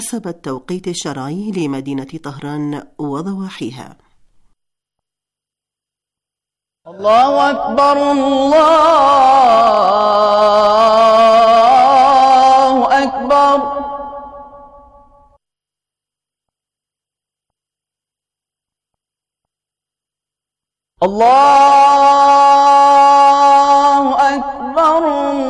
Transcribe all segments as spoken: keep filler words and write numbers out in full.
حسب التوقيت الشرعي لمدينة طهران وضواحيها. الله أكبر الله أكبر. الله أكبر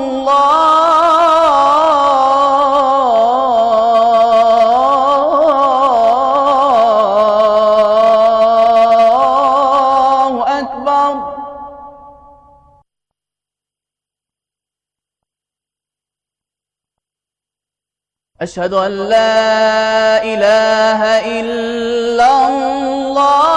الله أكبر. أشهد أن لا إله إلا الله.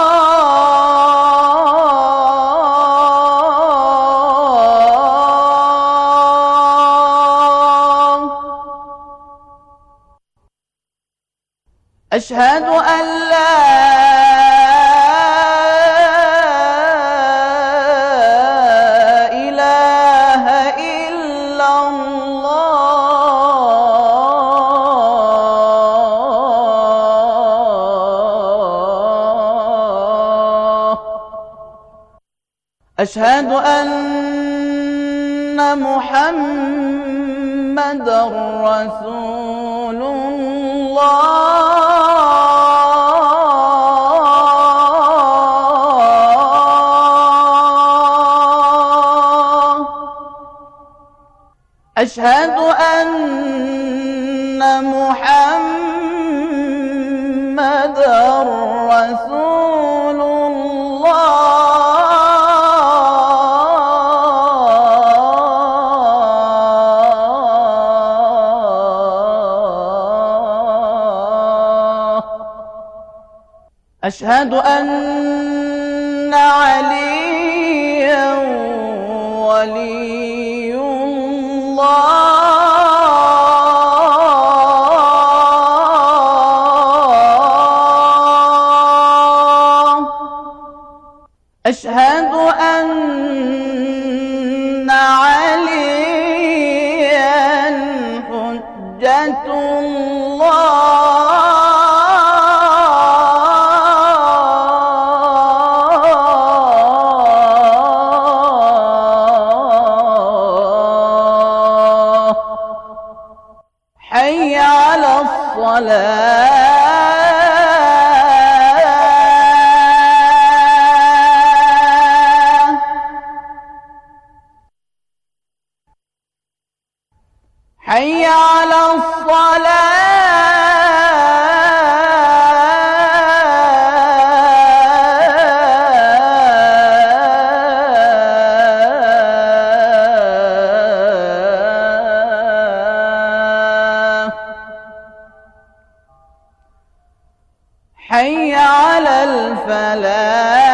أشهد أن لا إله إلا الله. أشهد أن محمدًا رسول الله. أشهد أن محمدًا رسول الله. أشهد أن عليًا ولي الله. أشهد أن عليًا حجة الله. حي على الصلاة. حي على الصلاة. حي على الفلاح.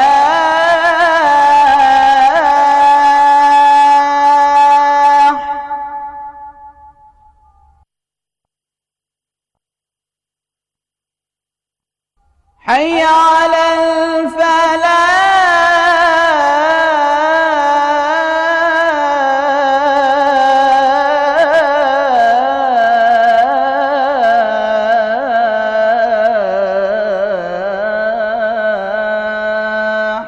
حي على الفلاح.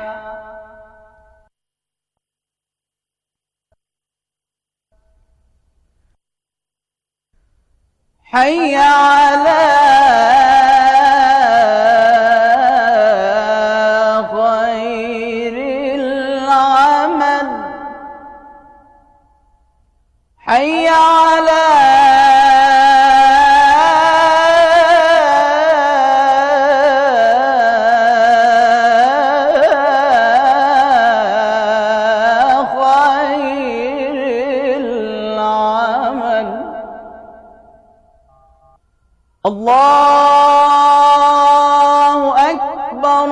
حي على خير العمل. حي على خير العمل. الله أكبر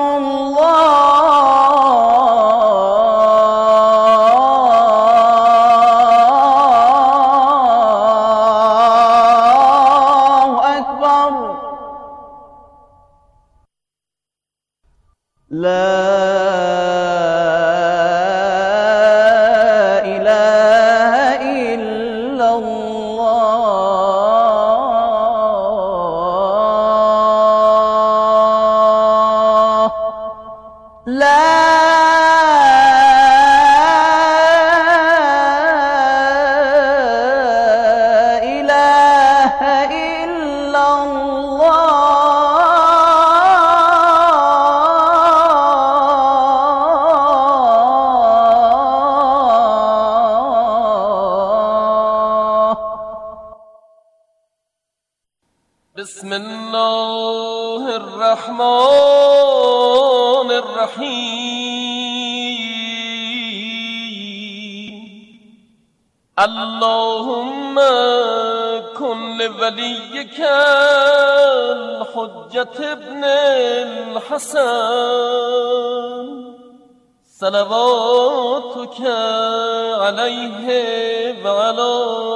الله أكبر. لا إله إلا الله. إلا الله بسم الله الرحمن الرحيم اللهم كن لوليك الحجة ابن الحسن صلواتك عليه وعلى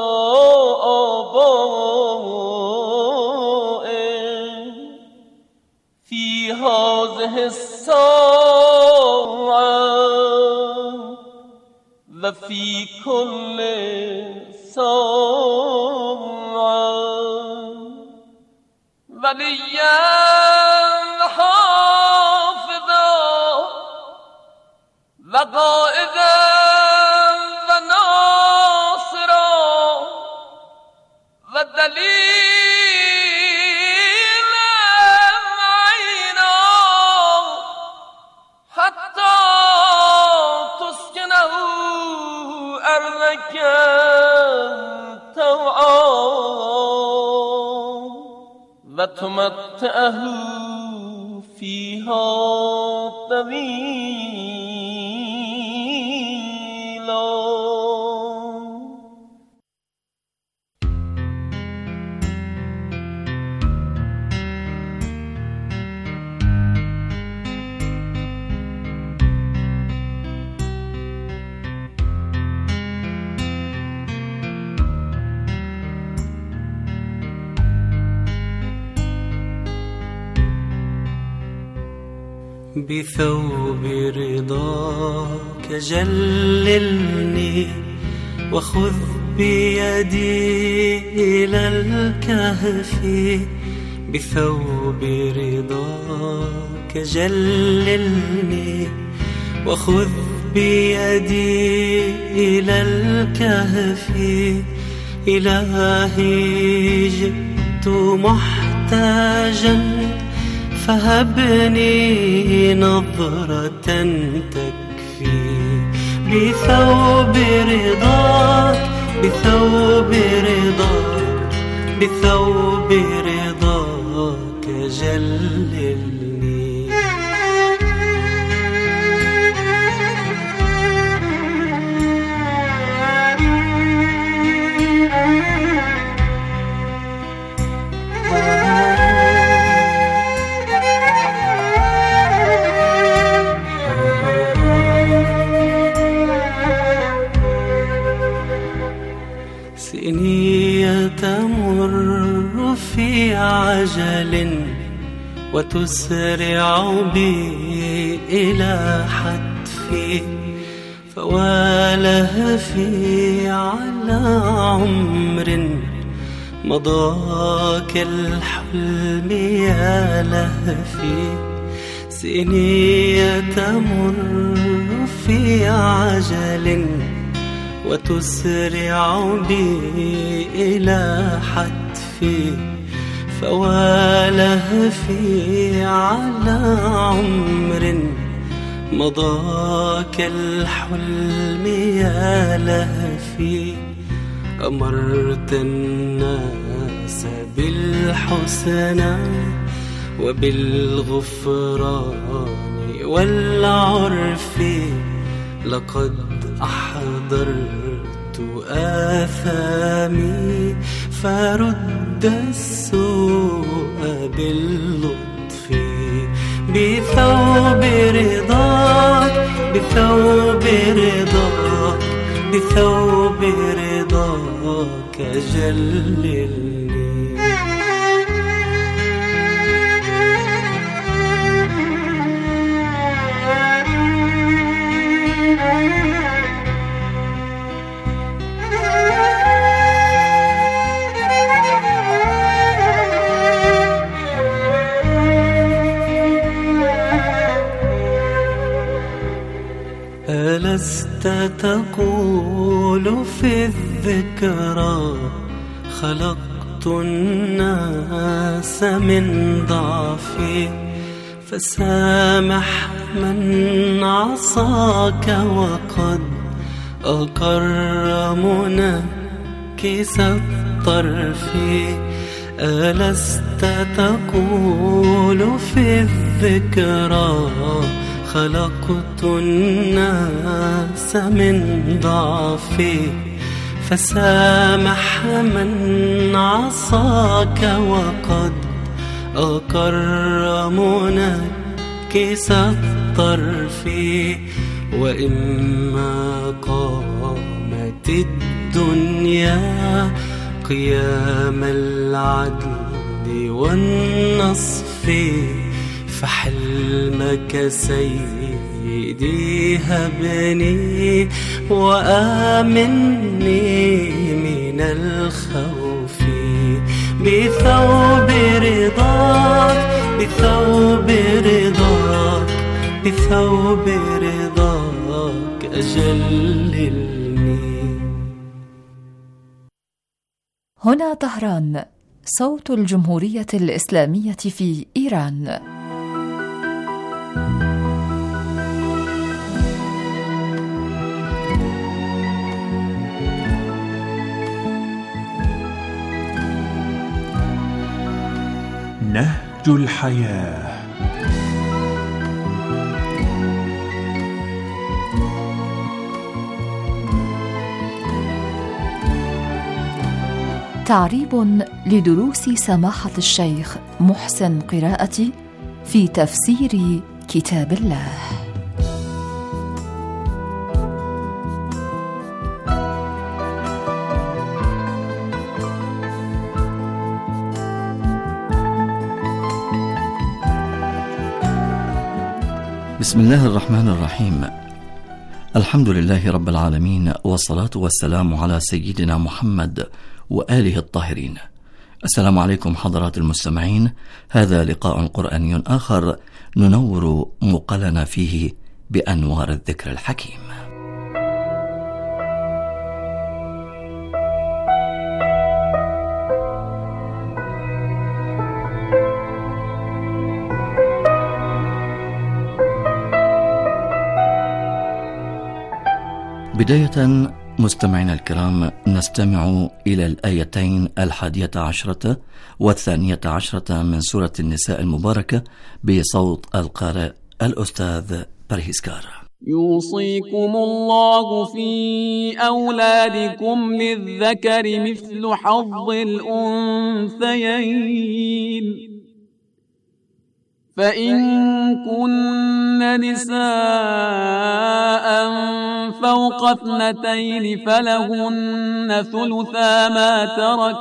آبائه في هذه الساعة وفي كل ساعة وليا حافظا وقائدا وناصرا ودليلا عينا حتى تسكنه أرضك طوعا وتمتعه فيها طويلا. بثوب رضاك جللني وخذ بيدي إلى الكهف. بثوب رضاك جللني وخذ بيدي إلى الكهف. إلهي جئت محتاجا فهبني نظرة تكفي. بثوب رضاك بثوب رضاك بثوب رضاك جللني. سنية تمر في عجل وتسرع بي إلى حتفي. فوالهفي على عمر مضى كالحلم يا لهفي. سنية تمر في عجل وتسرع بي إلى حتفي. فوالهفي على عمر مضى كالحلم يا لهفي. أمرت الناس بالحسنى وبالغفران والعرف. لقد أحضرت آثامي فرد السوء باللطف. بثوب رضاك بثوب رضاك بثوب رضاك جللني. ألست تقول في الذكرى خلقت الناس من ضعفي، فسامح من عصاك وقد أقر منكس الطرف. ألست تقول في الذكرى خلقت الناس من ضعفي، فسامح من عصاك وقد أقر منكس الطرف. وإما قامت الدنيا قيام العدل والنصف، فحلمك سيدي هبني وآمني من الخوف. بثوب رضاك بثوب رضاك بثوب رضاك أجللني. هنا طهران، صوت الجمهورية الإسلامية في إيران. نهج الحياة. تعريب لدروس سماحة الشيخ محسن قراءتي في تفسير كتاب الله. بسم الله الرحمن الرحيم. الحمد لله رب العالمين، والصلاة والسلام على سيدنا محمد وآله الطاهرين. السلام عليكم حضرات المستمعين. هذا لقاء قرآني آخر ننور مقلنا فيه بأنوار الذكر الحكيم. بداية مستمعينا الكرام، نستمع إلى الآيتين الحادية عشرة والثانية عشرة من سورة النساء المباركة بصوت القارئ الأستاذ برهيسكار. يوصيكم الله في أولادكم للذكر مثل حظ الأنثيين، فإن كن نساء فوق اثنتين فلهن ثلثا ما ترك،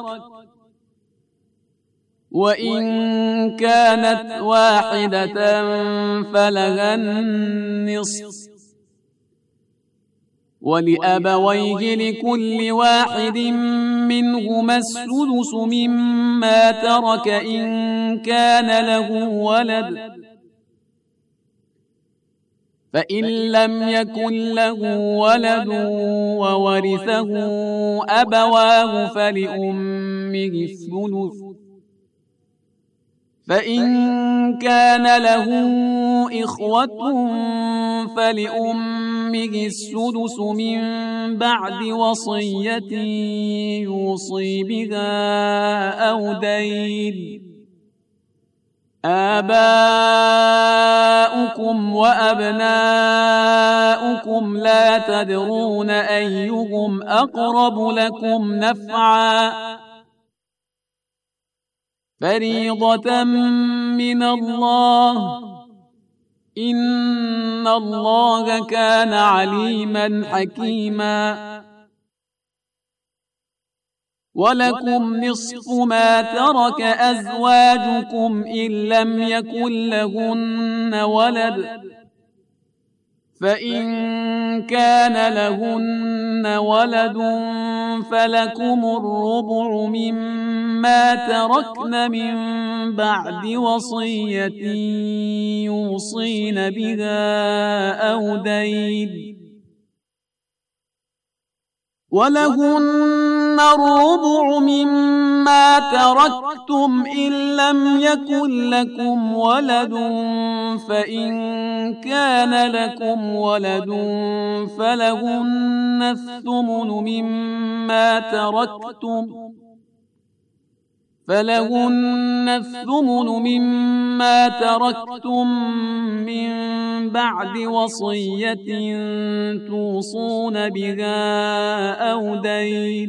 وإن كانت واحدة فلها النصف، ولأبويه لكل واحد منهما السدس مما ترك إن كان له ولد، فإن لم يكن له ولد وورثه أبواه فلأمه الثلث، فإن كان له إخوة فلأمه السدس من بعد وصية يوصي بها أو دين. آباؤكم وأبناؤكم لا تدرون أيهم أقرب لكم نفعا، فريضة من الله، إن الله كان عليما حكيما. ولكم نصف ما ترك أزواجكم إن لم يكن لهن ولد، فإن كان لهن ولد فلكم الربع مما تركن من بعد وصية يوصين بها، أو دين. ولهن الربع مما تركتم إن لم يكن لكم ولد فإن كان لكم ولد فلهن الثمن مما تركتم فلهن الثمن مما تركتم من بعد وصية توصون بها أو دين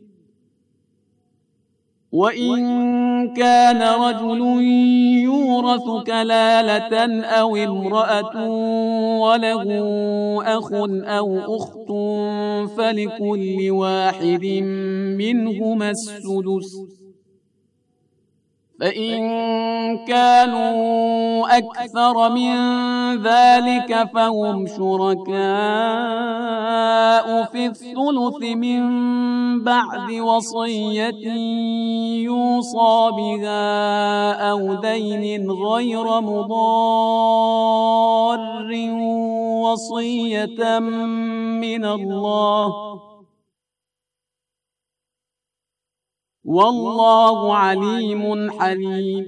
وإن كان رجل يورث كلالة أو امرأة وله أخ أو أخت فلكل واحد منهما السدس فإن كانوا أكثر من ذلك فهم شركاء في الثلث من بعد وصية يوصى بها أو دين غير مضار وصية من الله والله عليم حليم.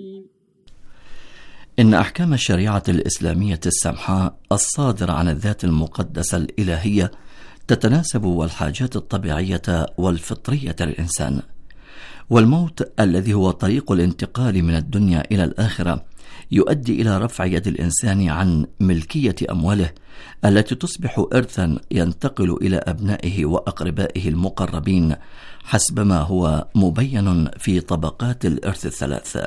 إن أحكام الشريعة الإسلامية السمحاء الصادرة عن الذات المقدسة الإلهية تتناسب والحاجات الطبيعية والفطرية للإنسان، والموت الذي هو طريق الانتقال من الدنيا إلى الآخرة يؤدي إلى رفع يد الإنسان عن ملكية أمواله التي تصبح إرثا ينتقل إلى أبنائه وأقربائه المقربين حسب ما هو مبين في طبقات الإرث الثلاث.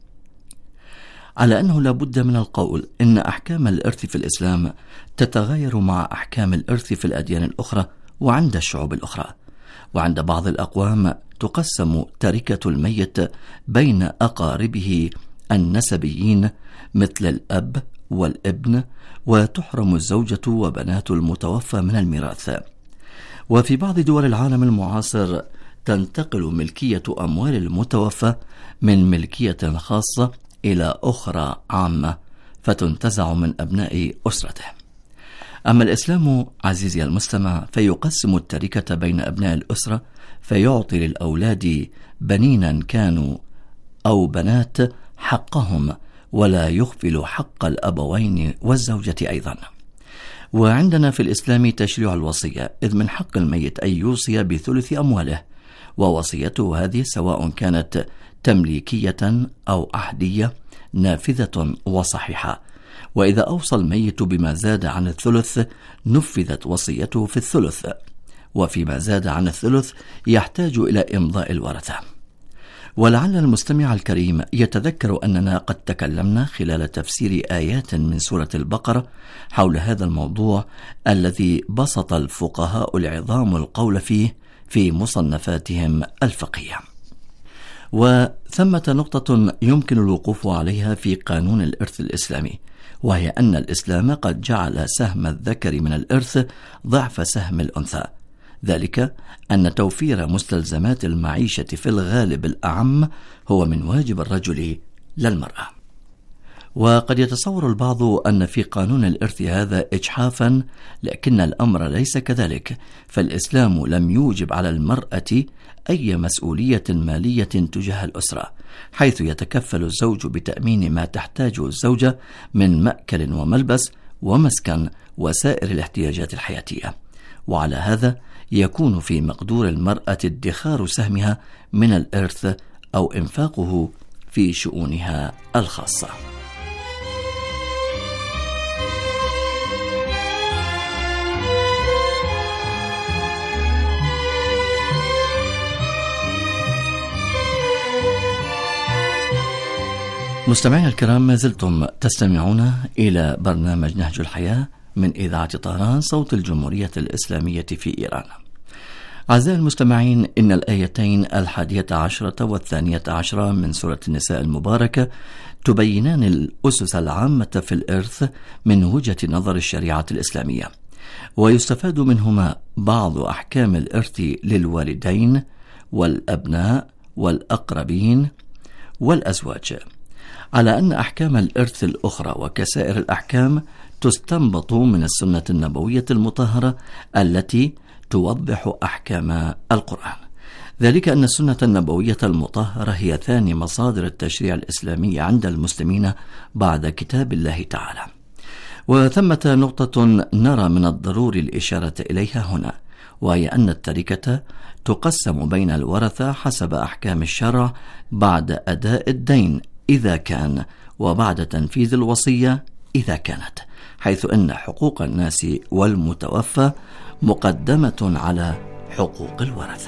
على أنه لا بد من القول إن أحكام الإرث في الإسلام تتغير مع أحكام الإرث في الأديان الأخرى وعند الشعوب الأخرى، وعند بعض الأقوام تقسم تركة الميت بين أقاربه النسبيين مثل الأب والابن، وتحرم الزوجة وبنات المتوفى من الميراث. وفي بعض دول العالم المعاصر تنتقل ملكية أموال المتوفى من ملكية خاصة إلى أخرى عامة فتنتزع من أبناء أسرته. أما الإسلام عزيزي المستمع فيقسم التركة بين أبناء الأسرة، فيعطي للأولاد بنينا كانوا أو بنات حقهم، ولا يغفل حق الأبوين والزوجة أيضا. وعندنا في الإسلام تشريع الوصية، إذ من حق الميت أن يوصي بثلث أمواله، ووصيته هذه سواء كانت تمليكية أو عهدية نافذة وصحيحة، وإذا أوصى الميت بما زاد عن الثلث نفذت وصيته في الثلث، وفيما زاد عن الثلث يحتاج إلى إمضاء الورثة. ولعل المستمع الكريم يتذكر أننا قد تكلمنا خلال تفسير آيات من سورة البقرة حول هذا الموضوع الذي بسط الفقهاء العظام القول فيه في مصنفاتهم الفقهية. وثمة نقطة يمكن الوقوف عليها في قانون الإرث الإسلامي، وهي أن الإسلام قد جعل سهم الذكر من الإرث ضعف سهم الأنثى، ذلك أن توفير مستلزمات المعيشة في الغالب الأعم هو من واجب الرجل للمرأة. وقد يتصور البعض أن في قانون الإرث هذا إجحافا، لكن الأمر ليس كذلك، فالإسلام لم يوجب على المرأة أي مسؤولية مالية تجاه الأسرة، حيث يتكفل الزوج بتأمين ما تحتاجه الزوجة من مأكل وملبس ومسكن وسائر الاحتياجات الحياتية، وعلى هذا يكون في مقدور المرأة ادخار سهمها من الإرث أو إنفاقه في شؤونها الخاصة. مستمعي الكرام، ما زلتم تستمعون إلى برنامج نهج الحياة من إذاعة طهران صوت الجمهورية الإسلامية في إيران. أعزائي المستمعين، إن الآيتين الحادية عشرة والثانية عشرة من سورة النساء المباركة تبينان الأسس العامة في الإرث من وجهة نظر الشريعة الإسلامية، ويستفاد منهما بعض أحكام الإرث للوالدين والأبناء والأقربين والأزواج، على أن أحكام الإرث الأخرى وكسائر الأحكام تستنبط من السنة النبوية المطهرة التي توضح أحكام القرآن، ذلك أن السنة النبوية المطهرة هي ثاني مصادر التشريع الإسلامي عند المسلمين بعد كتاب الله تعالى. وثمة نقطة نرى من الضروري الإشارة إليها هنا، وهي أن التركة تقسم بين الورثة حسب أحكام الشرع بعد أداء الدين إذا كان، وبعد تنفيذ الوصية إذا كانت، حيث أن حقوق الناس والمتوفى مقدمة على حقوق الورثة.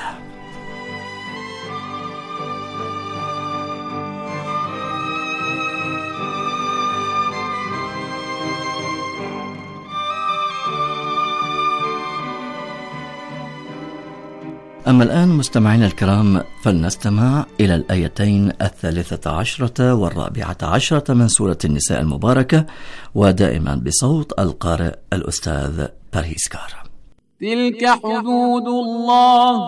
أما الآن مستمعينا الكرام، فلنستمع إلى الآيتين الثالثة عشرة والرابعة عشرة من سورة النساء المباركة، ودائما بصوت القارئ الأستاذ باريسكار. تلك حدود الله،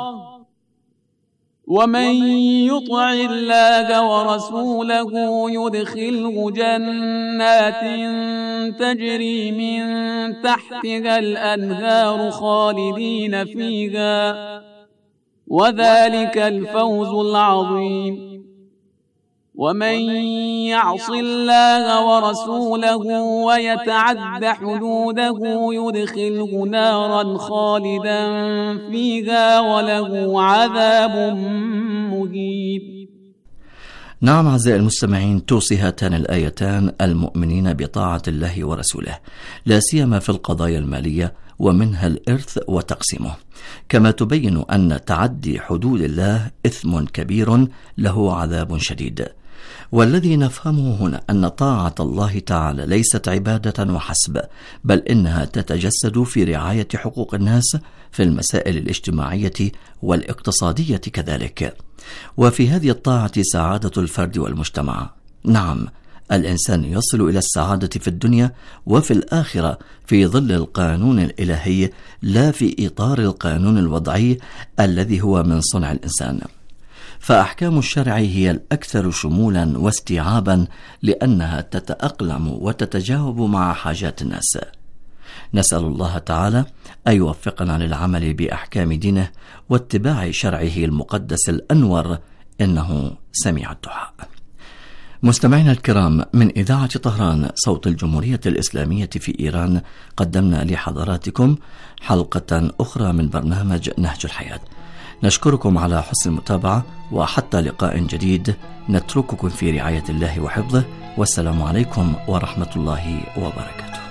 ومن يطع الله ورسوله يدخله جنات تجري من تحتها الأنهار خالدين فيها، وذلك الفوز العظيم. ومن يعص الله ورسوله ويتعد حدوده يدخله نارا خالدا فيها وله عذاب مهين. نعم أعزائي المستمعين، توصي هاتان الآيتان المؤمنين بطاعة الله ورسوله، لا سيما في القضايا المالية ومنها الإرث وتقسيمه، كما تبين أن تعدي حدود الله إثم كبير له عذاب شديد. والذي نفهمه هنا أن طاعة الله تعالى ليست عبادة وحسب، بل إنها تتجسد في رعاية حقوق الناس في المسائل الاجتماعية والاقتصادية كذلك، وفي هذه الطاعة سعادة الفرد والمجتمع. نعم، الإنسان يصل إلى السعادة في الدنيا وفي الآخرة في ظل القانون الإلهي، لا في إطار القانون الوضعي الذي هو من صنع الإنسان. فأحكام الشرع هي الأكثر شمولا واستيعابا، لأنها تتأقلم وتتجاوب مع حاجات الناس. نسأل الله تعالى أن يوفقنا للعمل بأحكام دينه واتباع شرعه المقدس الأنور، إنه سميع الدعاء. مستمعينا الكرام، من إذاعة طهران صوت الجمهورية الإسلامية في إيران، قدمنا لحضراتكم حلقة أخرى من برنامج نهج الحياة. نشكركم على حسن المتابعة، وحتى لقاء جديد نترككم في رعاية الله وحفظه، والسلام عليكم ورحمة الله وبركاته.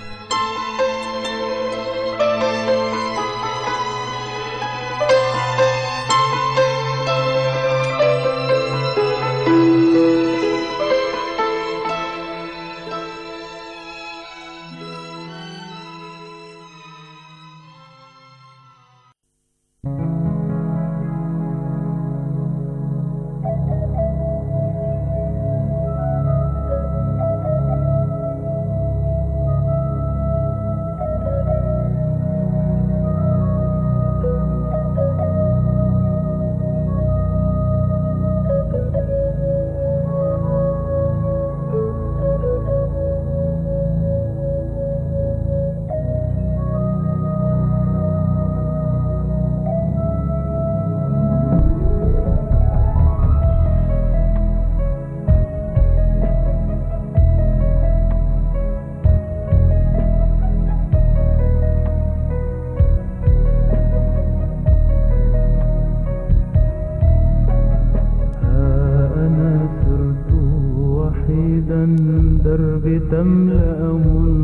درب تملأه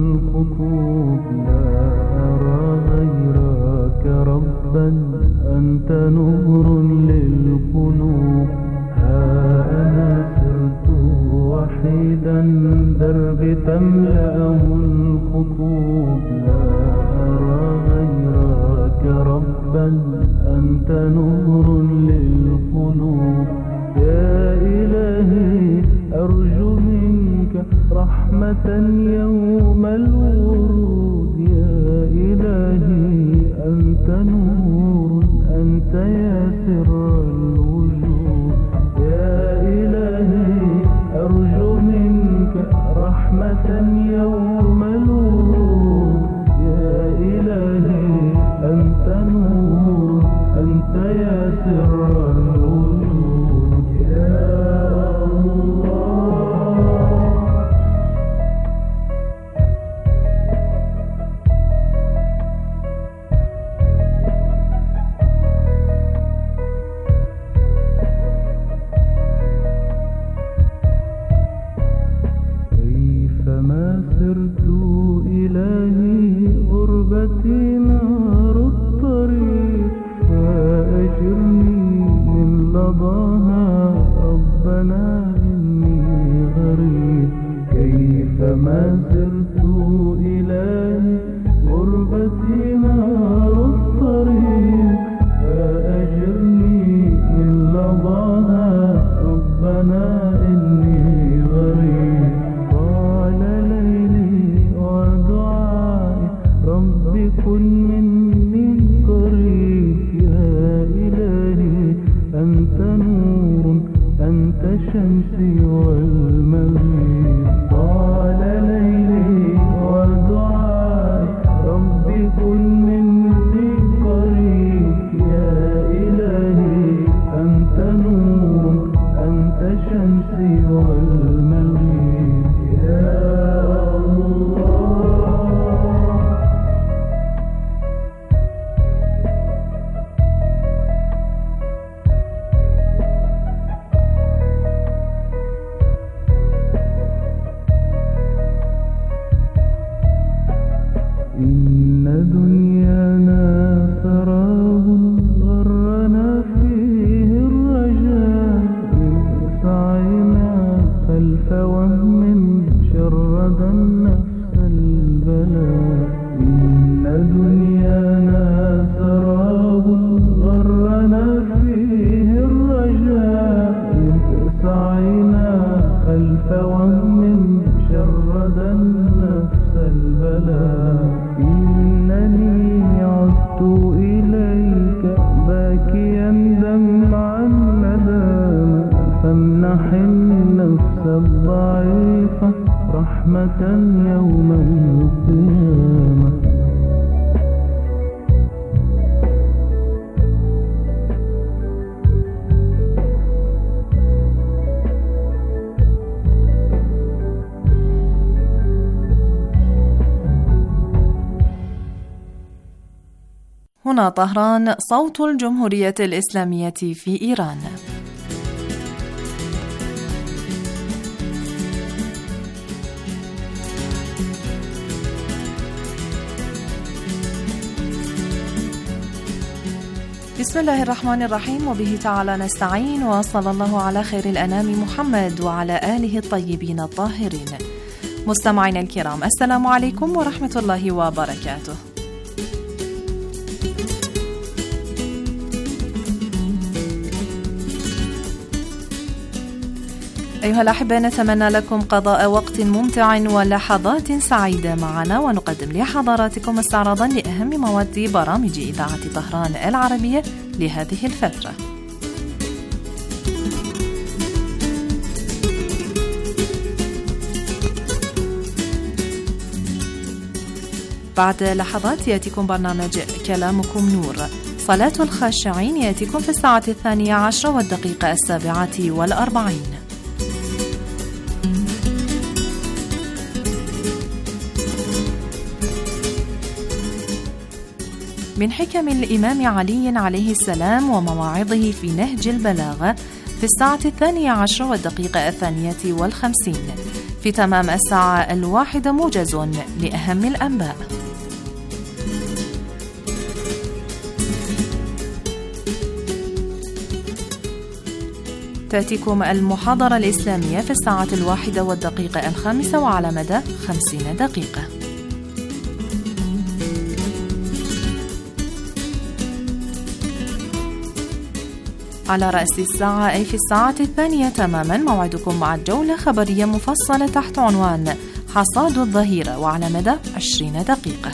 الخطوب، لا أرى غيرك ربا، أنت نور للقلوب. ها أنا سرت وحيدا درب تملأه الخطوب، لا أرى غيرك ربا، أنت نور للقلوب. يا إلهي أرجو منك رحمة يوم الورود، يا إلهي أنت نور، أنت يا سر الوجود. يا إلهي أرجو منك رحمة يوم الورود، يا إلهي أنت نور، كيفما سرت إلهي غربتي نار الطريق فأجرني من لظاها ربنا إني غريب كيفما سرت إلهي غربتي نار الطريق فأجرني من لظاها ربنا إني غريب طال ليلي ودعائي رب كن مني قريب يا إلهي أنت نور أنت شمسي والمغيب طال ليلي ودعائي رب كن مني قريب يا إلهي أنت نور أنت شمسي والمغيب يا الله. إن دنيانا سراب غرنا فيه الرجاء إذ سعينا خلف وهم شرد النفس البلاء إن دنيانا سراب غرنا فيه الرجاء إذ سعينا خلف وهم شرد النفس البلاء إنني عدت إليك باكيا دمعا نداما فامنح النفس الضعيفة رحمة يوم القيامة. هنا طهران صوت الجمهورية الإسلامية في إيران. بسم الله الرحمن الرحيم وبه تعالى نستعين وصلى الله على خير الأنام محمد وعلى آله الطيبين الطاهرين. مستمعينا الكرام السلام عليكم ورحمة الله وبركاته. أيها الأحبة نتمنى لكم قضاء وقت ممتع ولحظات سعيدة معنا ونقدم لحضراتكم استعراضا لأهم مواد برامج إذاعة طهران العربية لهذه الفترة. بعد لحظات يأتيكم برنامج كلامكم نور. صلاة الخاشعين يأتيكم في الساعة الثانية عشر والدقيقة السابعة والأربعين. من حكم الإمام علي عليه السلام ومواعظه في نهج البلاغة في الساعة الثانية عشر والدقيقة الثانية والخمسين. في تمام الساعة الواحدة موجز لأهم الأنباء. تأتيكم المحاضرة الإسلامية في الساعة الواحدة والدقيقة الخامسة وعلى مدى خمسين دقيقة. على رأس الساعة أي في الساعة الثانية تماما موعدكم مع الجولة خبرية مفصلة تحت عنوان حصاد الظهيرة وعلى مدى عشرين دقيقة.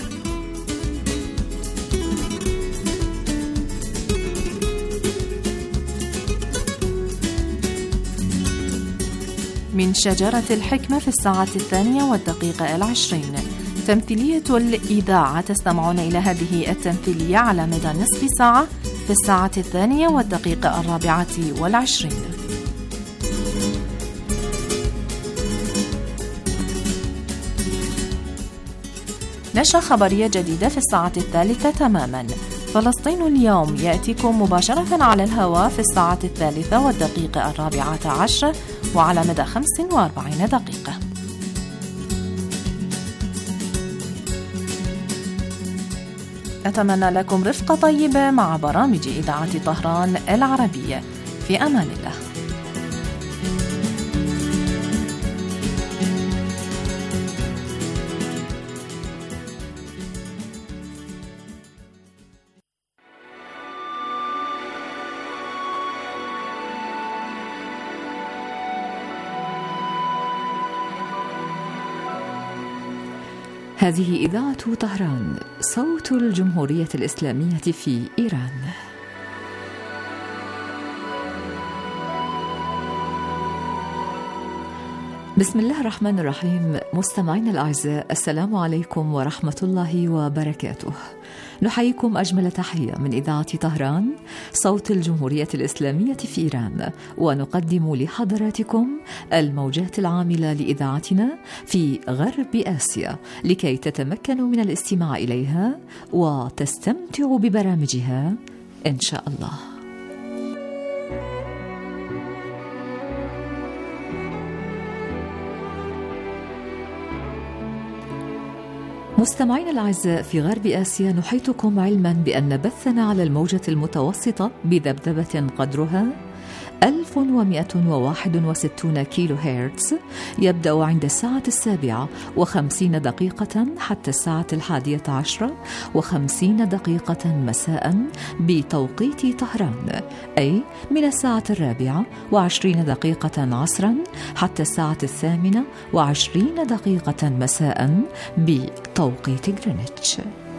من شجرة الحكمة في الساعة الثانية والدقيقة العشرين. تمثيلية الإذاعة تستمعون إلى هذه التمثيلية على مدى نصف ساعة في الساعة الثانية والدقيقة الرابعة والعشرين. نشرة خبرية جديدة في الساعة الثالثة تماما. فلسطين اليوم يأتيكم مباشرة على الهواء في الساعة الثالثة والدقيقة الرابعة عشر وعلى مدى خمس وأربعين دقيقة. أتمنى لكم رفقة طيبة مع برامج إذاعة طهران العربية. في أمان الله. هذه إذاعة طهران، صوت الجمهورية الإسلامية في إيران. بسم الله الرحمن الرحيم. مستمعينا الأعزاء، السلام عليكم ورحمة الله وبركاته. نحييكم أجمل تحية من إذاعة طهران، صوت الجمهورية الإسلامية في إيران، ونقدم لحضراتكم الموجات العاملة لإذاعتنا في غرب آسيا لكي تتمكنوا من الاستماع إليها وتستمتعوا ببرامجها إن شاء الله. مستمعين الأعزاء، في غرب آسيا نحيطكم علما بأن بثنا على الموجة المتوسطة بذبذبة قدرها ألف ومئة وواحد وستين كيلو هرتز يبدأ عند الساعة السابعة وخمسين دقيقة حتى الساعة الحادية عشرة وخمسين دقيقة مساء بتوقيت طهران، أي من الساعة الرابعة وعشرين دقيقة عصرا حتى الساعة الثامنة وعشرين دقيقة مساء بتوقيت غرينتش.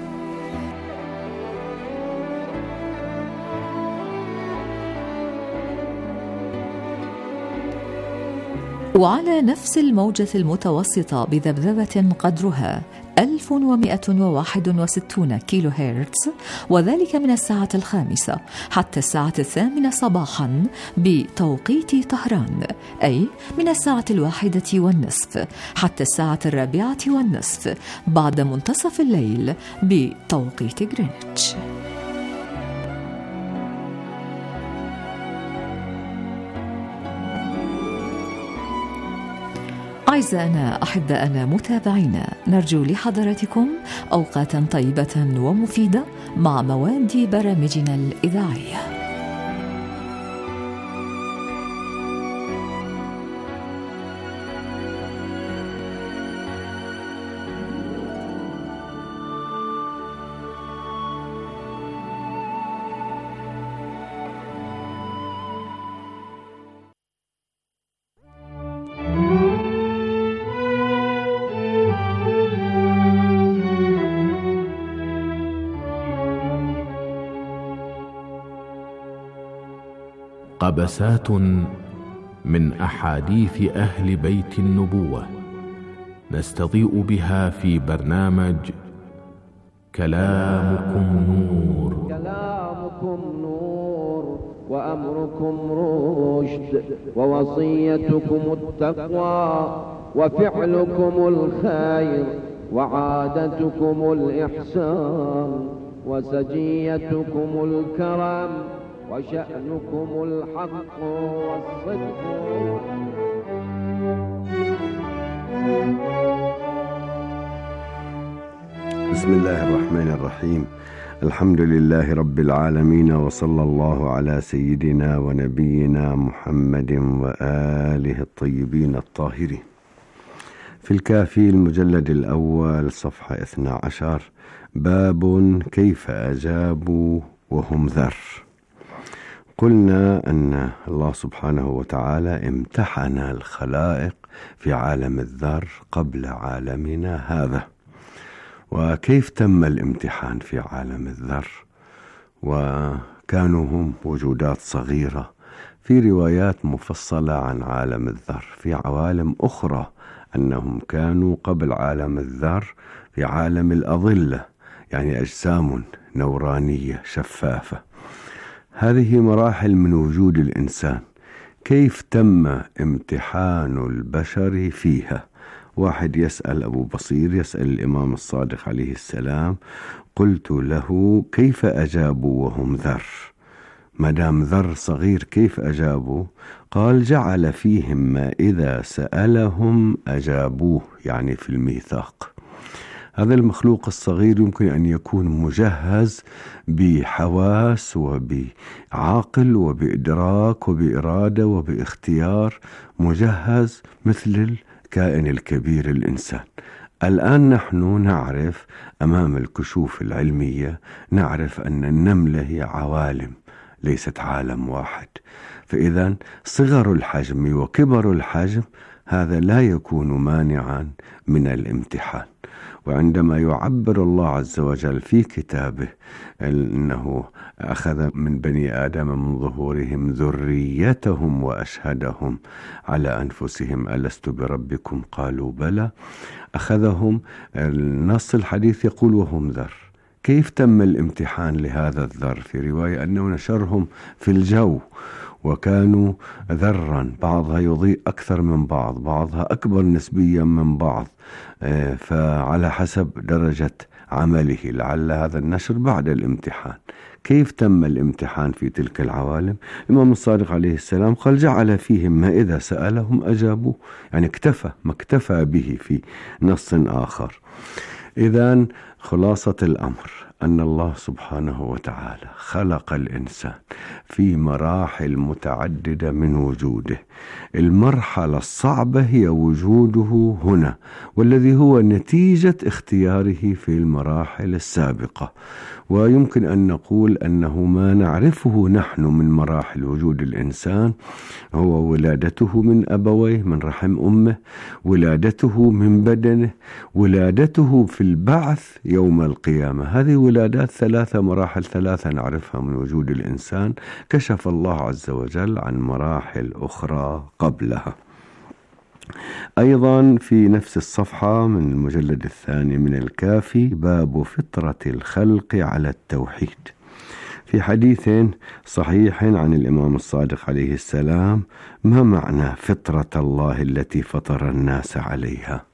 وعلى نفس الموجة المتوسطة بذبذبة قدرها ألف ومئة وواحد وستين كيلو هرتز، وذلك من الساعة الخامسة حتى الساعة الثامنة صباحا بتوقيت طهران، أي من الساعة الواحدة والنصف حتى الساعة الرابعة والنصف بعد منتصف الليل بتوقيت غرينتش. أعزائنا أحبائنا متابعينا، نرجو لحضراتكم أوقاتا طيبة ومفيدة مع مواد برامجنا الإذاعية. قبسات من أحاديث أهل بيت النبوة نستضيء بها في برنامج كلامكم نور. كلامكم نور وأمركم رشد ووصيتكم التقوى وفعلكم الخير وعادتكم الإحسان وسجيتكم الكرم وشأنكم الحق والصدق. بسم الله الرحمن الرحيم. الحمد لله رب العالمين، وصلى الله على سيدنا ونبينا محمد وآله الطيبين الطاهرين. في الكافي المجلد الأول صفحة اثنى عشر، باب كيف أجابوا وهم ذر. قلنا أن الله سبحانه وتعالى امتحن الخلائق في عالم الذر قبل عالمنا هذا، وكيف تم الامتحان في عالم الذر، وكانوا هم وجودات صغيرة. في روايات مفصلة عن عالم الذر في عوالم أخرى أنهم كانوا قبل عالم الذر في عالم الأظلة، يعني أجسام نورانية شفافة. هذه مراحل من وجود الإنسان. كيف تم امتحان البشر فيها؟ واحد يسأل أبو بصير، يسأل الإمام الصادق عليه السلام، قلت له كيف أجابوا وهم ذر؟ مدام ذر صغير كيف أجابوا؟ قال جعل فيهم ما إذا سألهم أجابوه، يعني في الميثاق. هذا المخلوق الصغير يمكن أن يكون مجهز بحواس وبعقل وبإدراك وبإرادة وباختيار، مجهز مثل الكائن الكبير الإنسان. الآن نحن نعرف أمام الكشوف العلمية، نعرف أن النملة هي عوالم ليست عالم واحد. فإذا صغر الحجم وكبر الحجم هذا لا يكون مانعا من الامتحان. وعندما يعبر الله عز وجل في كتابه أنه أخذ من بني آدم من ظهورهم ذريتهم وأشهدهم على أنفسهم ألست بربكم قالوا بلى، أخذهم، النص الحديث يقول وهم ذر. كيف تم الامتحان لهذا الذر؟ في رواية أنه نشرهم في الجو وكانوا ذرا، بعضها يضيء أكثر من بعض، بعضها أكبر نسبيا من بعض، فعلى حسب درجة عمله. لعل هذا النشر بعد الامتحان. كيف تم الامتحان في تلك العوالم؟ الإمام الصادق عليه السلام قال جعل فيهم ما إذا سألهم أجابوا، يعني اكتفى ما اكتفى به في نص آخر. إذن خلاصة الأمر أن الله سبحانه وتعالى خلق الإنسان في مراحل متعددة من وجوده. المرحلة الصعبة هي وجوده هنا، والذي هو نتيجة اختياره في المراحل السابقة. ويمكن أن نقول أنه ما نعرفه نحن من مراحل وجود الإنسان هو ولادته من أبويه من رحم أمه، ولادته من بدنه، ولادته في البعث يوم القيامة. هذه ولادات ثلاثة، مراحل ثلاثة نعرفها من وجود الإنسان، كشف الله عز وجل عن مراحل أخرى قبلها. أيضا في نفس الصفحة من المجلد الثاني من الكافي باب فطرة الخلق على التوحيد، في حديث صحيح عن الإمام الصادق عليه السلام: ما معنى فطرة الله التي فطر الناس عليها؟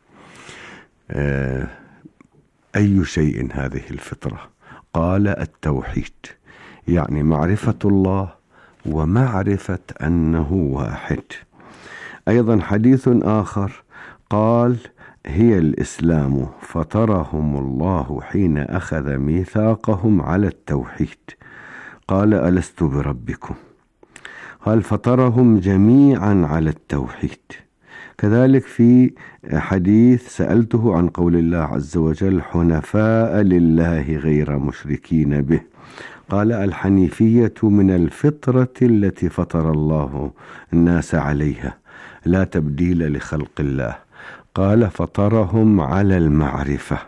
أي شيء هذه الفطرة؟ قال التوحيد، يعني معرفة الله ومعرفة أنه واحد. أيضا حديث آخر قال: هي الإسلام فطرهم الله حين أخذ ميثاقهم على التوحيد. قال: ألست بربكم؟ قال: فطرهم جميعا على التوحيد. كذلك في حديث سألته عن قول الله عز وجل: حنفاء لله غير مشركين به. قال: الحنيفية من الفطرة التي فطر الله الناس عليها، لا تبديل لخلق الله. قال: فطرهم على المعرفة.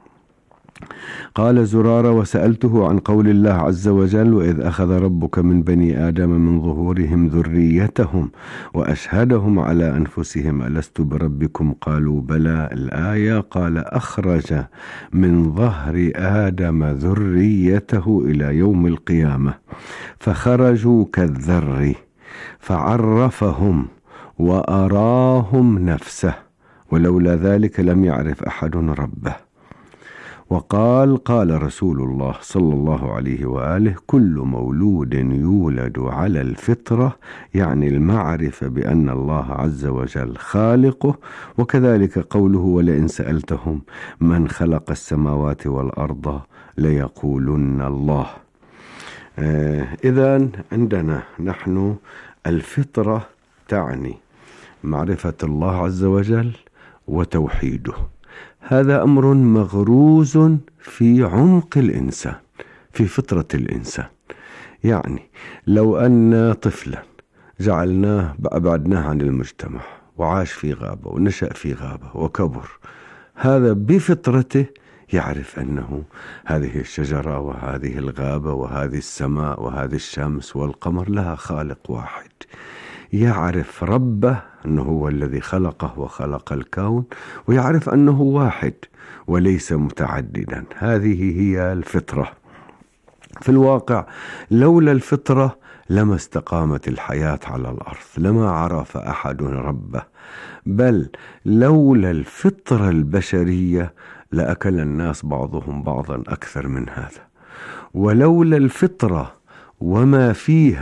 قال زرارة: وسألته عن قول الله عز وجل: وإذ أخذ ربك من بني آدم من ظهورهم ذريتهم وأشهدهم على أنفسهم ألست بربكم قالوا بلى. الآية قال: أخرج من ظهر آدم ذريته إلى يوم القيامة فخرجوا كالذر فعرفهم وأراهم نفسه، ولولا ذلك لم يعرف أحد ربه. وقال: قال رسول الله صلى الله عليه وآله: كل مولود يولد على الفطرة، يعني المعرفة بأن الله عز وجل خالقه. وكذلك قوله: ولئن سألتهم من خلق السماوات والأرض ليقولن الله. آه إذن عندنا نحن الفطرة تعني معرفة الله عز وجل وتوحيده. هذا أمر مغروز في عمق الإنسان، في فطرة الإنسان. يعني لو أن طفلا جعلناه أبعدناه عن المجتمع وعاش في غابة ونشأ في غابة وكبر، هذا بفطرته يعرف أنه هذه الشجرة وهذه الغابة وهذه السماء وهذه الشمس والقمر لها خالق واحد. يعرف ربه أنه هو الذي خلقه وخلق الكون، ويعرف أنه واحد وليس متعددا. هذه هي الفطرة. في الواقع لولا الفطرة لما استقامت الحياة على الأرض، لما عرف أحد ربه. بل لولا الفطرة البشرية لأكل الناس بعضهم بعضا أكثر من هذا. ولولا الفطرة وما فيها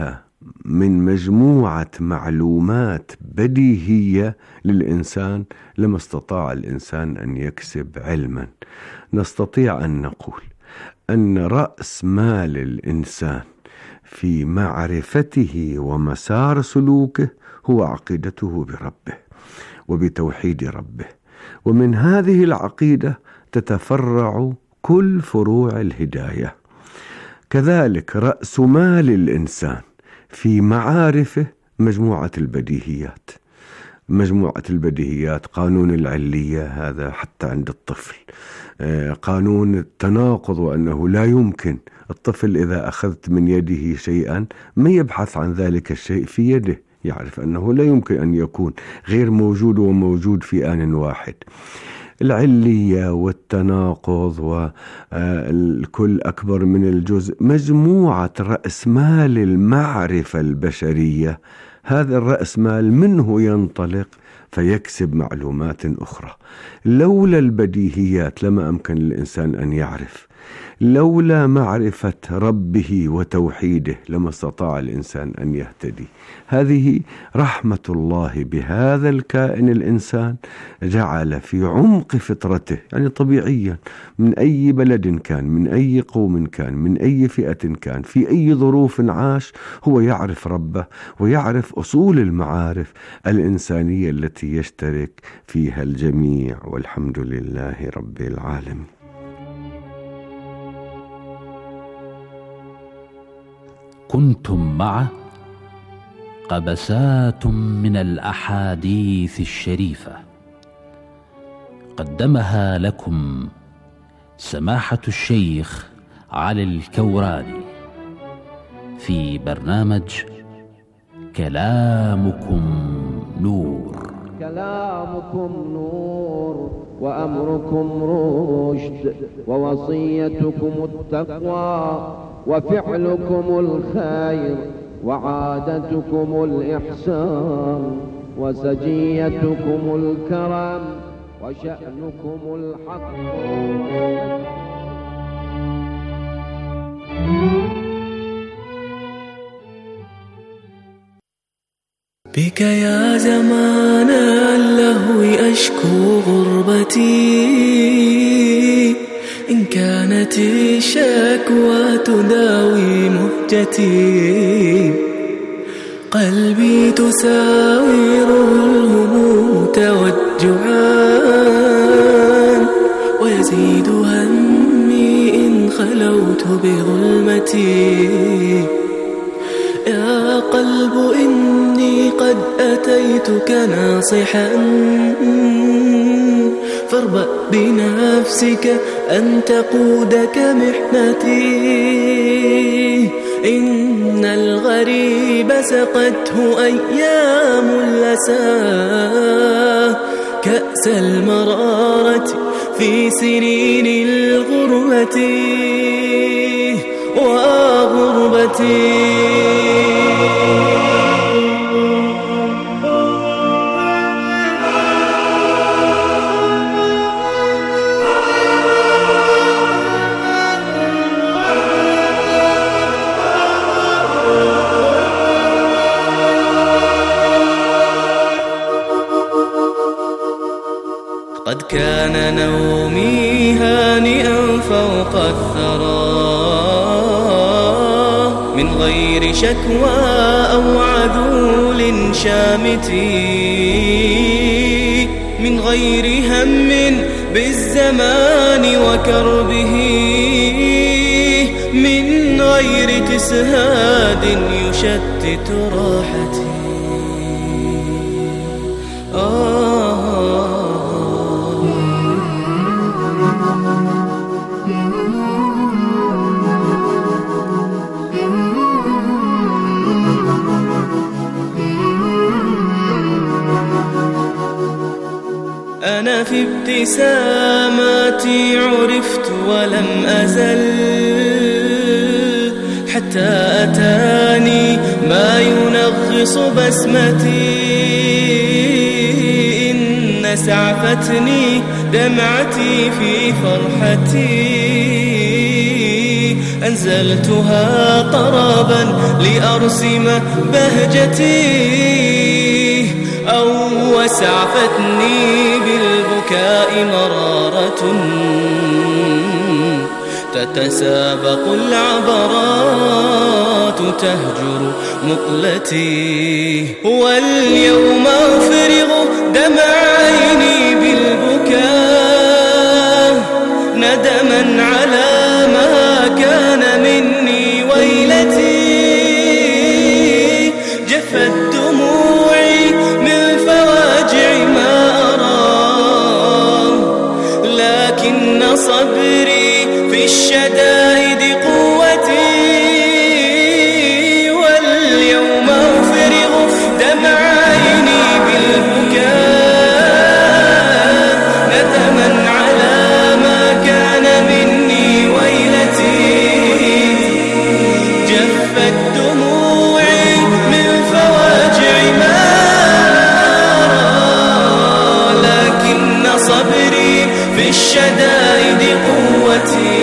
من مجموعة معلومات بديهية للإنسان لما استطاع الإنسان أن يكسب علما. نستطيع أن نقول أن رأس مال الإنسان في معرفته ومسار سلوكه هو عقيدته بربه وبتوحيد ربه، ومن هذه العقيدة تتفرع كل فروع الهداية. كذلك رأس مال الإنسان في معارفه مجموعة البديهيات. مجموعة البديهيات، قانون العلية هذا حتى عند الطفل، قانون التناقض وأنه لا يمكن الطفل إذا أخذت من يده شيئا ما يبحث عن ذلك الشيء في يده، يعرف أنه لا يمكن أن يكون غير موجود وموجود في آن واحد. العلية والتناقض والكل أكبر من الجزء، مجموعة رأس مال المعرفة البشرية. هذا الرأس مال منه ينطلق فيكسب معلومات أخرى. لولا البديهيات لما أمكن للإنسان أن يعرف، لولا معرفة ربه وتوحيده لما استطاع الإنسان أن يهتدي. هذه رحمة الله بهذا الكائن الإنسان، جعل في عمق فطرته، يعني طبيعيا من أي بلد كان، من أي قوم كان، من أي فئة كان، في أي ظروف عاش، هو يعرف ربه ويعرف أصول المعارف الإنسانية التي يشترك فيها الجميع، والحمد لله رب العالمين. كنتم مع قبسات من الأحاديث الشريفة، قدمها لكم سماحة الشيخ علي الكوراني في برنامج كلامكم نور. كلامكم نور وأمركم رشد، ووصيتكم التقوى، وفعلكم الخير، وعادتكم الإحسان، وسجيتكم الكرم، وشأنكم الحق. بك يا زمان اللهو أشكو غربتي، إن كانت الشكوى تداوي مهجتي، قلبي تساوره الهموم توجعان، ويزيد همي إن خلوت بظلمتي. يا قلب إني قد أتيتك ناصحا، فاربأ بنفسك أن تقودك محنتي. إن الغريب سقته أيام الأسى، كأس المرارة في سنين الغربة وغربتي. قد كان نومي هانئا فوق الثرى، من غير شكوى أو عذول شامت، من غير هم بالزمان وكربه، من غير تسهاد يشتت راحتي. آه أنا في ابتساماتي عرفت ولم أزل، حتى أتاني ما ينغص بسمتي. إن سعفتني دمعتي في فرحتي، أنزلتها طربا لأرسم بهجتي أو وسعفتني بالبكاء مرارة تتسابق العبرات تهجر مقلتي واليوم أفرغ دمع عيني بالبكاء ندما على ما كان مني ويلتي جفت دموعي من فواجع ما أرى لكن صبري في الشدائد قوتي واليوم أفرغ دمع عيني بالبكاء ندما على ما كان مني ويلتي جفت دموعي من فواجع ما أرى لكن صبري في الشدائد قوتي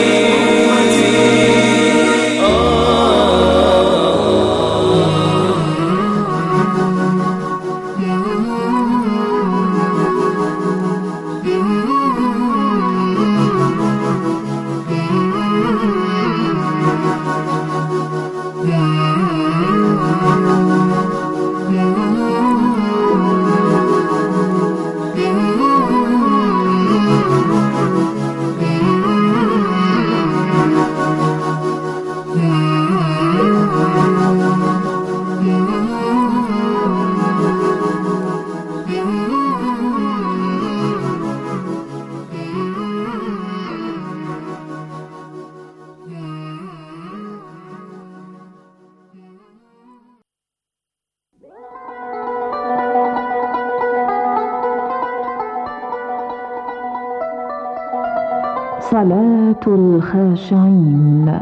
صلاة الخاشعين.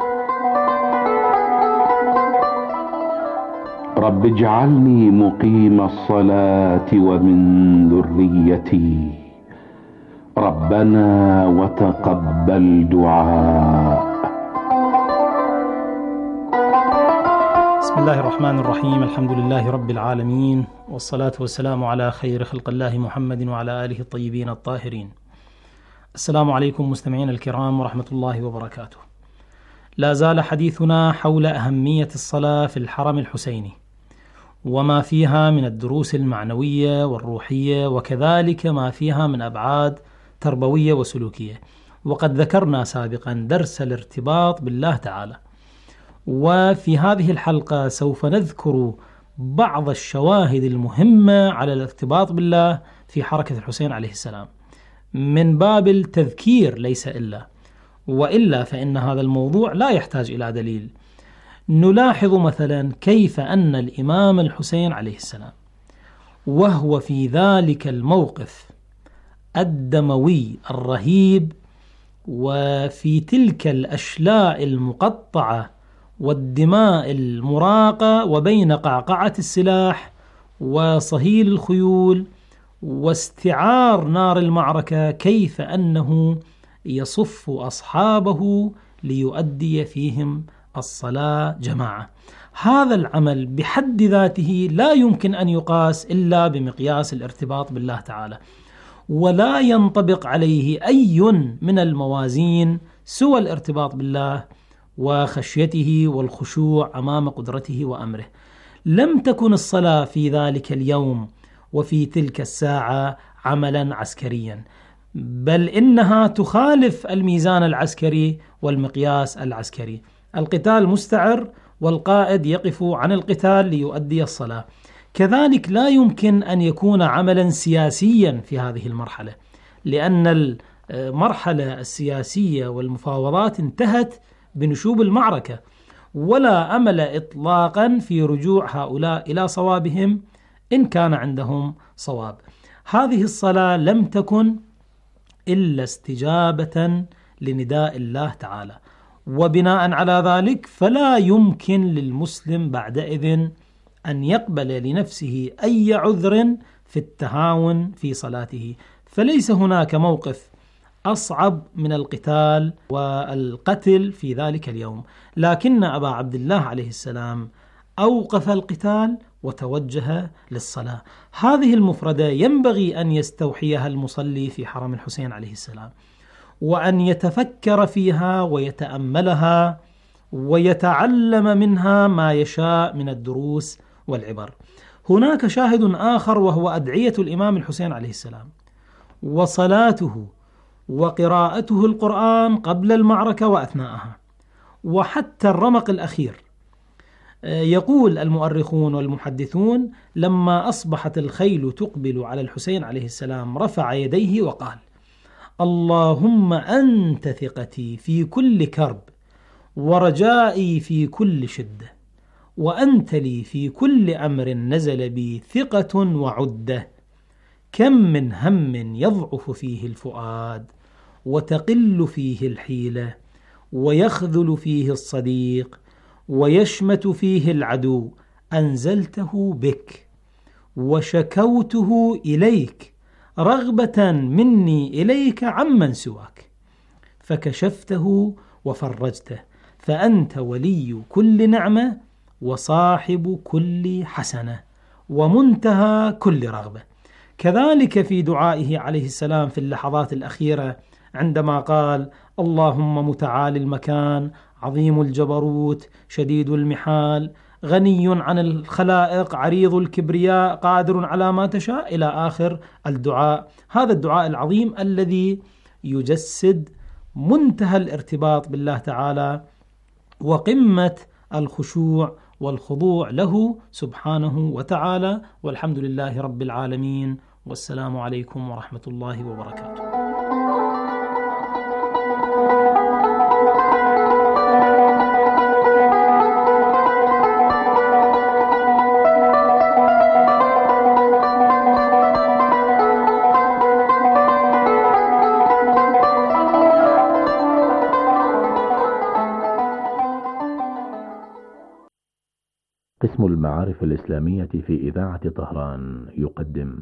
رب اجعلني مقيم الصلاة ومن ذريتي ربنا وتقبل دعاء. بسم الله الرحمن الرحيم. الحمد لله رب العالمين، والصلاة والسلام على خير خلق الله محمد وعلى آله الطيبين الطاهرين. السلام عليكم مستمعين الكرام ورحمة الله وبركاته. لا زال حديثنا حول أهمية الصلاة في الحرم الحسيني وما فيها من الدروس المعنوية والروحية، وكذلك ما فيها من أبعاد تربوية وسلوكية. وقد ذكرنا سابقا درس الارتباط بالله تعالى، وفي هذه الحلقة سوف نذكر بعض الشواهد المهمة على الارتباط بالله في حركة الحسين عليه السلام من باب التذكير ليس إلا، وإلا فإن هذا الموضوع لا يحتاج إلى دليل. نلاحظ مثلا كيف أن الإمام الحسين عليه السلام وهو في ذلك الموقف الدموي الرهيب وفي تلك الأشلاء المقطعة والدماء المراقة وبين قعقعة السلاح وصهيل الخيول واستعار نار المعركة، كيف أنه يصف أصحابه ليؤدي فيهم الصلاة جماعة. هذا العمل بحد ذاته لا يمكن أن يقاس إلا بمقياس الارتباط بالله تعالى، ولا ينطبق عليه أي من الموازين سوى الارتباط بالله وخشيته والخشوع أمام قدرته وأمره. لم تكن الصلاة في ذلك اليوم وفي تلك الساعة عملا عسكريا، بل إنها تخالف الميزان العسكري والمقياس العسكري. القتال مستعر والقائد يقف عن القتال ليؤدي الصلاة. كذلك لا يمكن أن يكون عملا سياسيا في هذه المرحلة، لأن المرحلة السياسية والمفاوضات انتهت بنشوب المعركة، ولا أمل إطلاقا في رجوع هؤلاء إلى صوابهم إن كان عندهم صواب. هذه الصلاة لم تكن إلا استجابة لنداء الله تعالى، وبناء على ذلك فلا يمكن للمسلم بعدئذ أن يقبل لنفسه أي عذر في التهاون في صلاته. فليس هناك موقف أصعب من القتال والقتل في ذلك اليوم، لكن أبا عبد الله عليه السلام أوقف القتال وتوجه للصلاة. هذه المفردة ينبغي أن يستوحيها المصلي في حرم الحسين عليه السلام، وأن يتفكر فيها ويتأملها ويتعلم منها ما يشاء من الدروس والعبر. هناك شاهد آخر وهو أدعية الإمام الحسين عليه السلام وصلاته وقراءته القرآن قبل المعركة وأثناءها، وحتى الرمق الأخير. يقول المؤرخون والمحدثون: لما أصبحت الخيل تقبل على الحسين عليه السلام رفع يديه وقال: اللهم أنت ثقتي في كل كرب، ورجائي في كل شدة، وأنت لي في كل أمر نزل بي ثقة وعدة. كم من هم يضعف فيه الفؤاد، وتقل فيه الحيلة، ويخذل فيه الصديق، ويشمت فيه العدو، أنزلته بك وشكوته إليك رغبة مني إليك عمن سواك، فكشفته وفرجته، فأنت ولي كل نعمة، وصاحب كل حسنة، ومنتهى كل رغبة. كذلك في دعائه عليه السلام في اللحظات الأخيرة عندما قال: اللهم متعالي المكان، عظيم الجبروت، شديد المحال، غني عن الخلائق، عريض الكبرياء، قادر على ما تشاء، إلى آخر الدعاء. هذا الدعاء العظيم الذي يجسد منتهى الارتباط بالله تعالى وقمة الخشوع والخضوع له سبحانه وتعالى. والحمد لله رب العالمين، والسلام عليكم ورحمة الله وبركاته. قسم المعارف الإسلامية في إذاعة طهران يقدم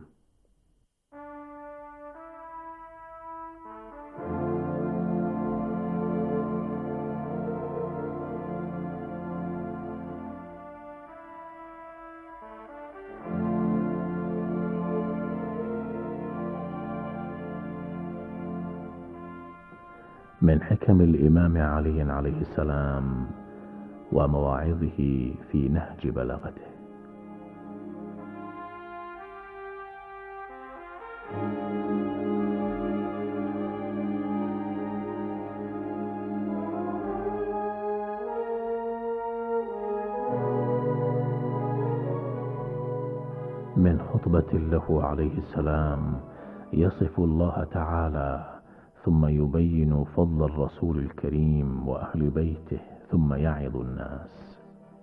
من حكم الإمام علي عليه السلام ومواعظه في نهج بلاغته. من خطبة له عليه السلام يصف الله تعالى، ثم يبين فضل الرسول الكريم وأهل بيته، ثم يعظ الناس.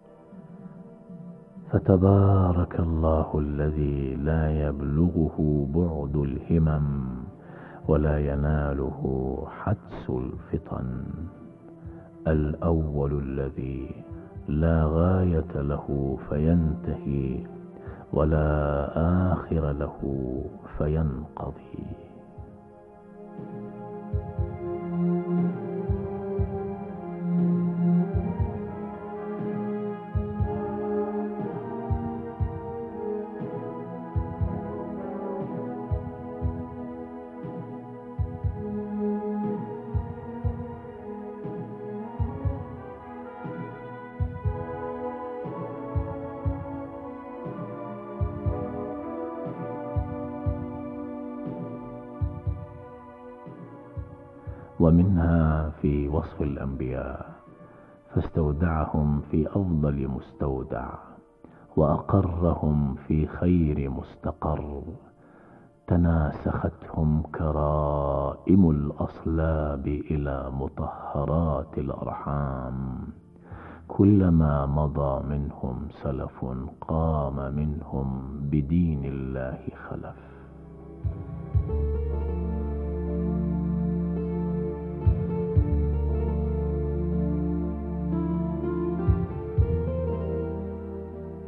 فتبارك الله الذي لا يبلغه بعد الهمم ولا يناله حدس الفطن، الأول الذي لا غاية له فينتهي ولا آخر له فينقضي. ومنها في وصف الأنبياء: فاستودعهم في أفضل مستودع، وأقرهم في خير مستقر، تناسختهم كرائم الأصلاب إلى مطهرات الأرحام، كلما مضى منهم سلف قام منهم بدين الله خلف.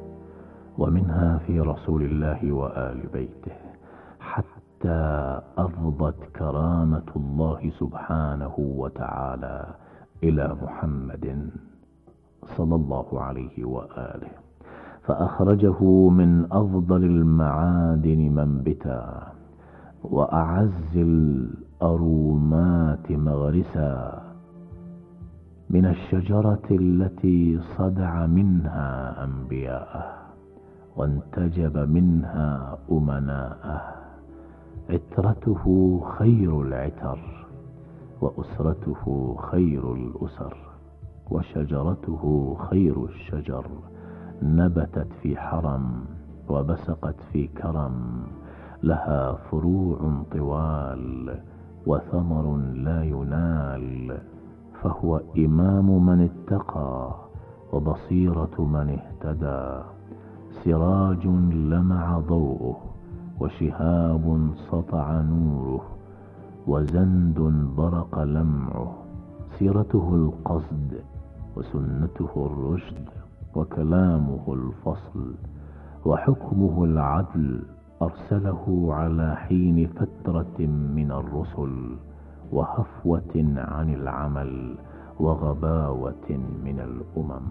ومنها في رسول الله وآل بيته: حتى تعرضت كرامة الله سبحانه وتعالى إلى محمد صلى الله عليه وآله، فأخرجه من أفضل المعادن منبتا وأعز الأرومات مغرسا، من الشجرة التي صدع منها أنبياءه وانتجب منها أمناءه، عترته خير العتر وأسرته خير الأسر، وشجرته خير الشجر، نبتت في حرم وبسقت في كرم، لها فروع طوال وثمر لا ينال، فهو إمام من اتقى وبصيرة من اهتدى، سراج لمع ضوءه وشهاب سطع نوره، وزند برق لمعه، سيرته القصد وسنته الرشد، وكلامه الفصل وحكمه العدل، أرسله على حين فترة من الرسل وهفوة عن العمل وغباوة من الأمم.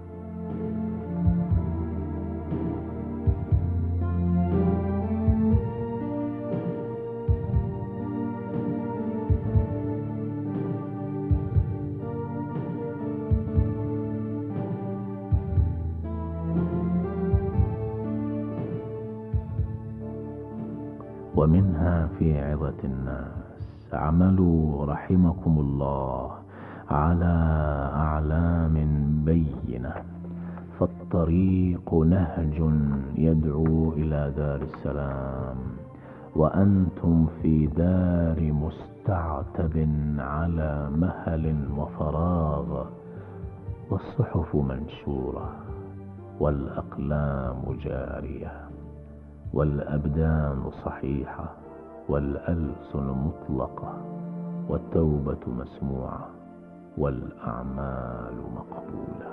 ومنها في عظة الناس: اعملوا رحمكم الله على أعلام بينة، فالطريق نهج يدعو إلى دار السلام، وأنتم في دار مستعتب على مهل وفراغ، والصحف منشورة والأقلام جارية، والأبدان صحيحة والألسن مطلقة، والتوبة مسموعة والأعمال مقبولة.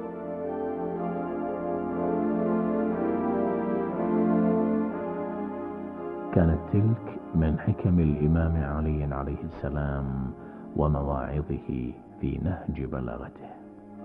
كانت تلك من حكم الإمام علي عليه السلام ومواعظه في نهج بلاغته.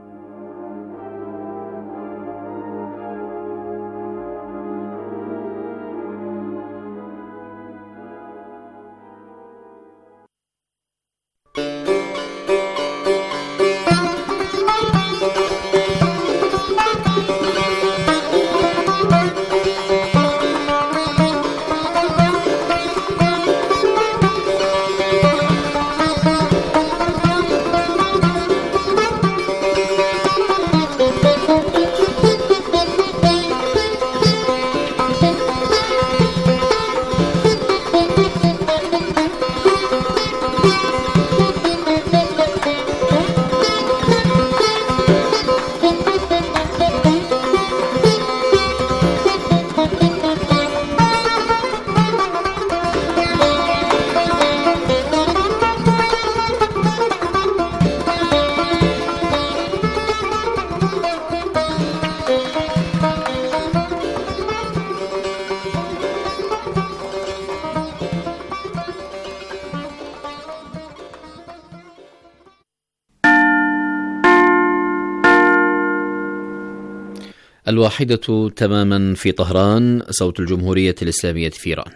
الواحدة تماما في طهران، صوت الجمهورية الإسلامية في إيران.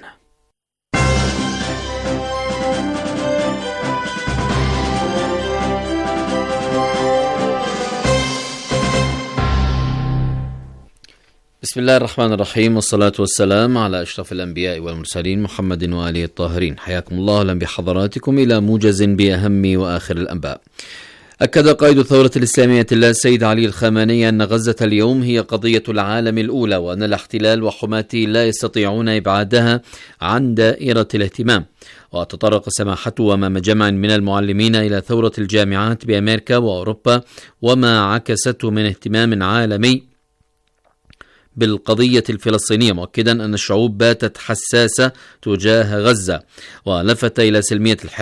بسم الله الرحمن الرحيم، والصلاة والسلام على أشرف الأنبياء والمرسلين محمد وآله الطاهرين. حياكم الله أهلا بحضراتكم إلى موجز بأهم وآخر الأنباء. أكد قائد الثورة الإسلامية السيد علي الخامنئي أن غزة اليوم هي قضية العالم الأولى، وأن الاحتلال وحماته لا يستطيعون إبعادها عن دائرة الاهتمام. وتطرق سماحته أمام جمع من المعلمين إلى ثورة الجامعات بأمريكا وأوروبا وما عكسته من اهتمام عالمي بالقضية الفلسطينية، مؤكدا أن الشعوب باتت حساسة تجاه غزة، ولفت إلى سلمية الحياة